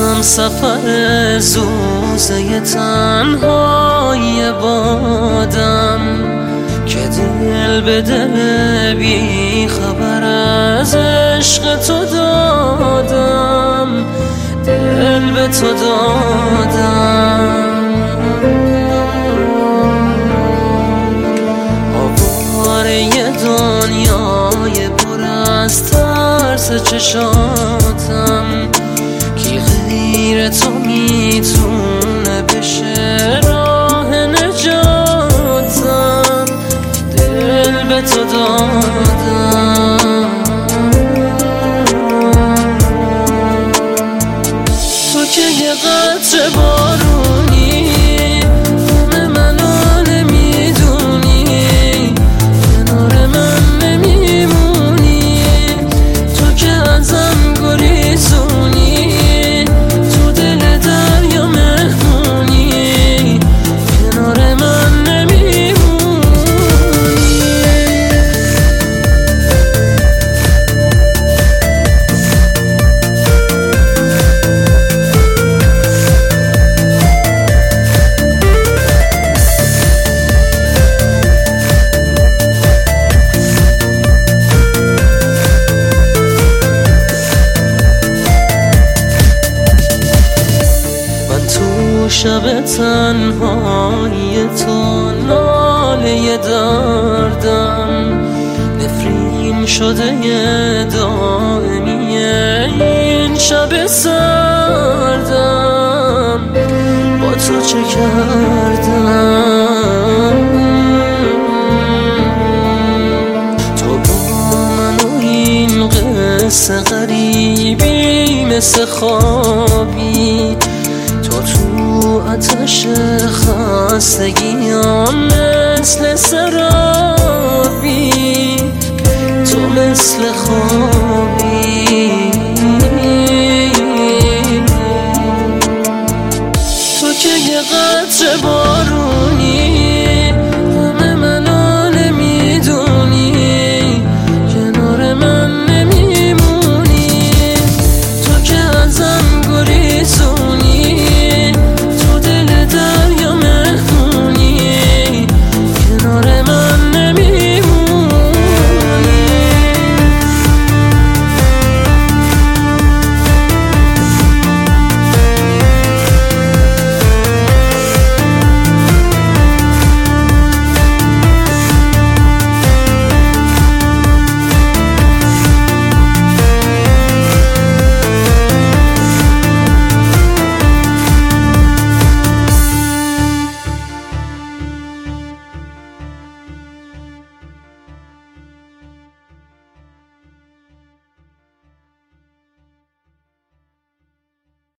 هم سفر زوزه تنهای بادم که دل به دل بی خبر از عشق تو دادم، دل به تو دادم. آواره دنیای پر از ترس چشاتم، کی غیر تو میتونه بشه راه نجاتم، دل به تو دادم. تو که یه قطره بارونی، همه منو نمیدونی، کنار من نمیمونی. تو که ازم گریزونی، تو دل دریا مهمونی، کنار من نمیمونی. شب تنهایی تو ناله دردم، نفرین شده دائمیه این شب سردم. با تو چه کردم؟ تو با من و این قصه غریبی مثل خوابی، تو آتش خستگیام مثل سرابی، تو مثل خوابی. تو که یه قطره بارونی، همه منو نمیدونی، کنار من نمیمونی. تو که ازم